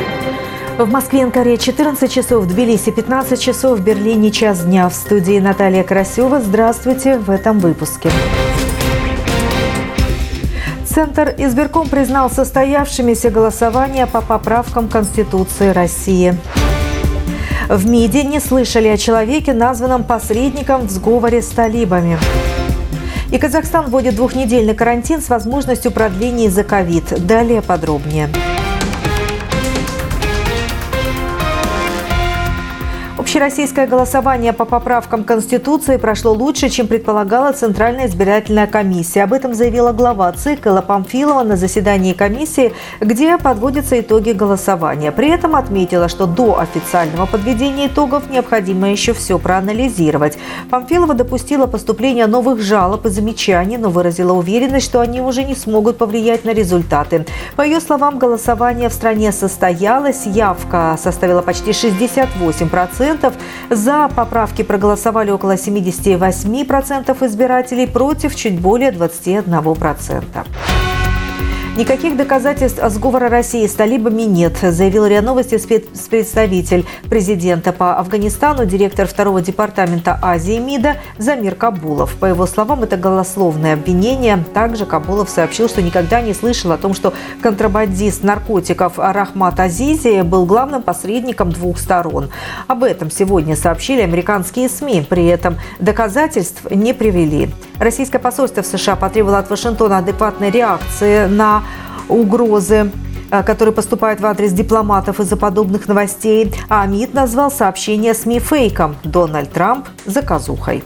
В Москве и Анкаре 14 часов, в Тбилиси 15 часов, в Берлине час дня. В студии Наталья Карасева. Здравствуйте в этом выпуске. Центр избирком признал состоявшимися голосования по поправкам Конституции России. В МИДе не слышали о человеке, названном посредником в сговоре с талибами. И Казахстан вводит двухнедельный карантин с возможностью продления из-за ковид. Далее подробнее. Общероссийское голосование по поправкам Конституции прошло лучше, чем предполагала Центральная избирательная комиссия. Об этом заявила глава ЦИК Элла Памфилова на заседании комиссии, где подводятся итоги голосования. При этом отметила, что до официального подведения итогов необходимо еще все проанализировать. Памфилова допустила поступление новых жалоб и замечаний, но выразила уверенность, что они уже не смогут повлиять на результаты. По ее словам, голосование в стране состоялось, явка составила почти 68%. За поправки проголосовали около 78% избирателей, против чуть более 21%. Никаких доказательств сговора России с талибами нет, заявил РИА Новости спецпредставитель президента по Афганистану, директор второго департамента Азии МИДа Замир Кабулов. По его словам, это голословное обвинение. Также Кабулов сообщил, что никогда не слышал о том, что контрабандист наркотиков Рахмат Азизи был главным посредником двух сторон. Об этом сегодня сообщили американские СМИ. При этом доказательств не привели. Российское посольство в США потребовало от Вашингтона адекватной реакции на угрозы, которые поступают в адрес дипломатов из-за подобных новостей. А МИД назвал сообщение СМИ фейком. Дональд Трамп – заказухой.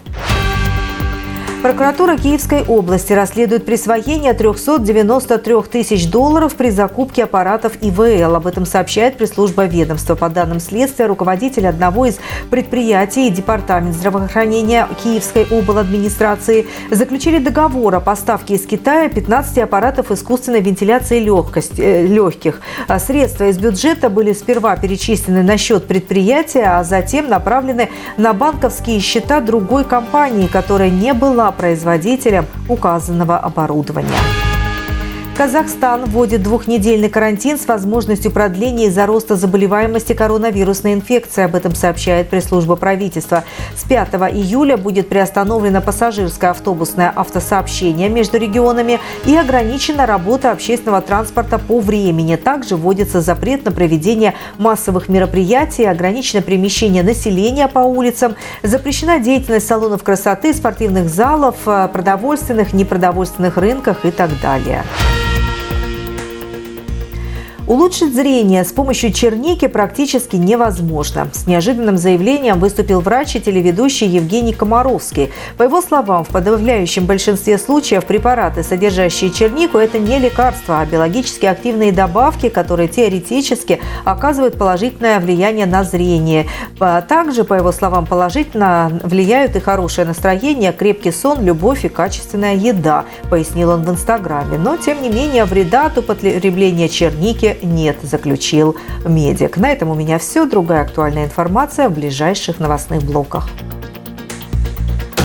Прокуратура Киевской области расследует присвоение $393 тысяч при закупке аппаратов ИВЛ. Об этом сообщает пресс-служба ведомства. По данным следствия, руководитель одного из предприятий и департамент здравоохранения Киевской обладминистрации заключили договор о поставке из Китая 15 аппаратов искусственной вентиляции легких. Средства из бюджета были сперва перечислены на счет предприятия, а затем направлены на банковские счета другой компании, которая не была производителем указанного оборудования. Казахстан вводит двухнедельный карантин с возможностью продления из-за роста заболеваемости коронавирусной инфекцией. Об этом сообщает пресс-служба правительства. С 5 июля будет приостановлено пассажирское автобусное автосообщение между регионами и ограничена работа общественного транспорта по времени. Также вводится запрет на проведение массовых мероприятий, ограничено перемещение населения по улицам, запрещена деятельность салонов красоты, спортивных залов, продовольственных, непродовольственных рынках и так далее. Улучшить зрение с помощью черники практически невозможно. С неожиданным заявлением выступил врач и телеведущий Евгений Комаровский. По его словам, в подавляющем большинстве случаев препараты, содержащие чернику, это не лекарства, а биологически активные добавки, которые теоретически оказывают положительное влияние на зрение. Также, по его словам, положительно влияют и хорошее настроение, крепкий сон, любовь и качественная еда, пояснил он в Инстаграме. Но, тем не менее, вреда от употребления черники нет, заключил медик. На этом у меня все. Другая актуальная информация в ближайших новостных блоках.